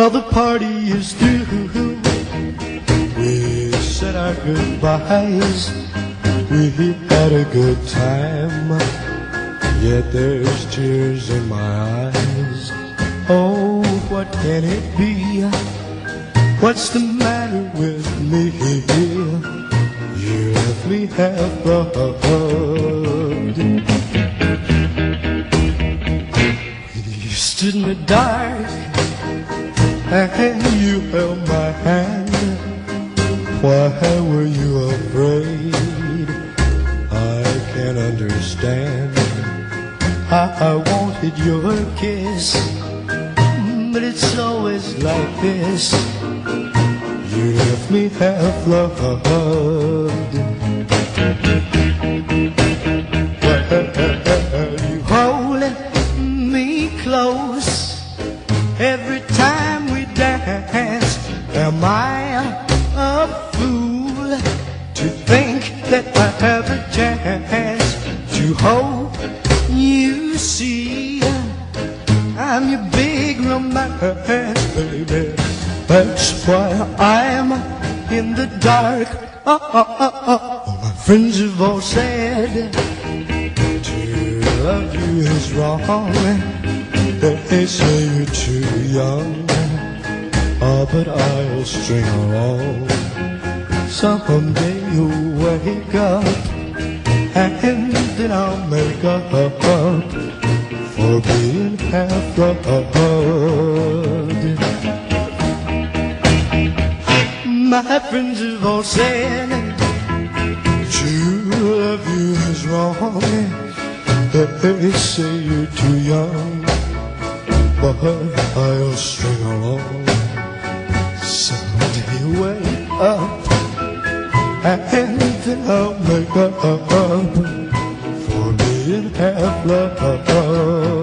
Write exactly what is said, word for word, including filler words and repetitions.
Well, the party is through. We said our goodbyes. We had a good time, yet there's tears in my eyes. Oh, what can it be? What's the matter with me? You left me half-loved. You stood in the dark and you held my hand. Why were you afraid? I can't understand. I, I wanted your kiss, but it's always like this. You left me half-loved. Were you holding me close every time we dance? Am I a fool to think that I have a chance to hope you see I'm your big romance, baby? That's why I'm in the dark. Oh, oh, oh, oh. My friends have all said to love you is wrong. They say you're too young. Oh, but I'll string along. Someday you'll wake up, and then I'll make up for being half-loved. My friends have all said to love you is wrong. They say you're too young, but I'll string along. Someday you wake up, and then I'll make up for being half-loved.